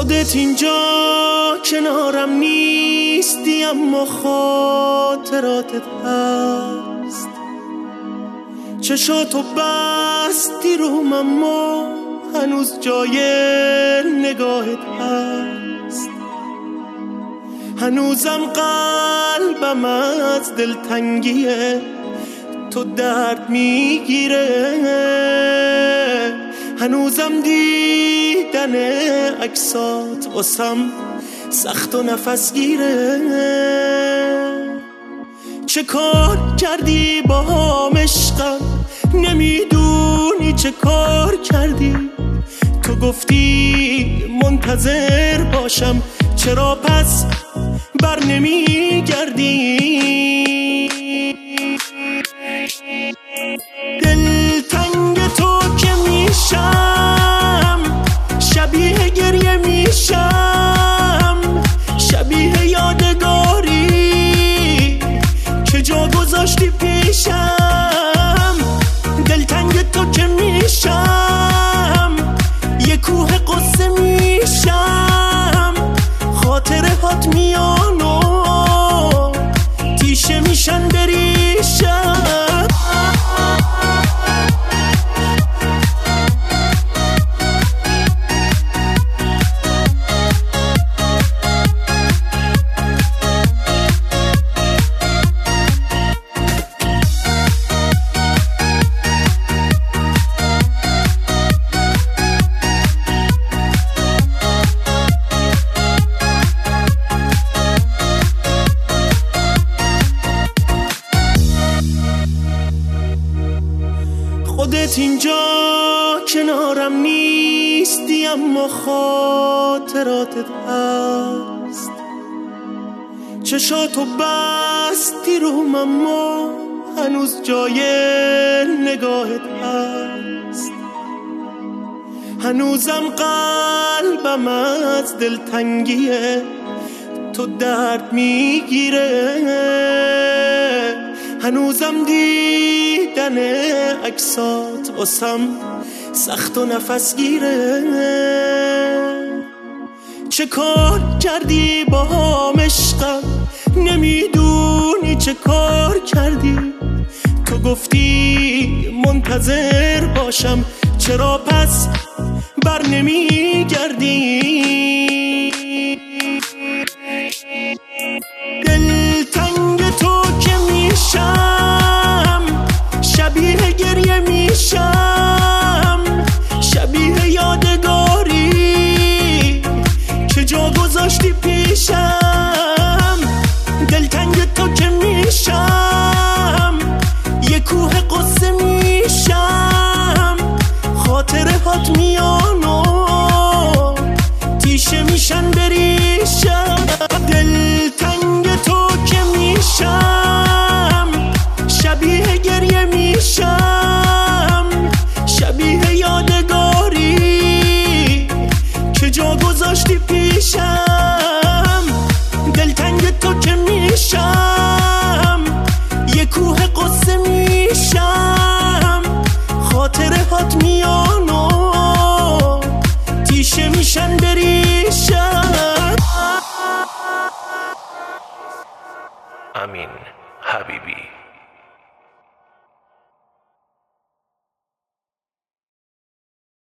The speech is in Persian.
خودت اینجا کنارم نیستی اما خاطراتت هست. چشاتو بستی روم اما هنوز جای نگاهت هست. هنوزم قلبم از دلتنگی تو درد میگیره. هنوزم دیدن عکسات واسم سخت و نفس گیره. چه کار کردی با هم عشقم، نمیدونی چه کار کردی. تو گفتی منتظر باشم، چرا پس بر نمیگردی؟ دلتنگ تو که میشم، شبیه گریه میشم، شبیه یادگاری که جا گذاشتی پیشم. دلتنگ تو که میشم، یه کوه قصه میشم، خاطره هات میان و تیشه میشن بریشم. خودت اینجا کنارم نیستی اما خاطراتت هست. چشاتو بستی روم اما هنوز جای نگاهت هست. هنوزم قلبم از دلتنگی تو درد میگیره. هنوزم دیدن عکسات واسم سخت و نفس گیره. چه کار کردی با هم عشقم، نمیدونی چه کار کردی. تو گفتی منتظر باشم، چرا پس بر نمیگردی؟ دلتنگ تو که میشم، شبیه گریه میشم، شبیه یادگاری که جا گذاشتی پیشم. دلتنگ تو که میشم، یه کوه قصه میشم، خاطره هات میان و تیشه میشن بریشم. دلتنگ تو که میشم، شبیه گریه میشم، شبیه یادگاری که جا گذاشتی پیشم. دلتنگ تو که میشم، یه کوه قصه میشم، خاطره هات میان و تیشه میشن بریشم. امین حبیبی.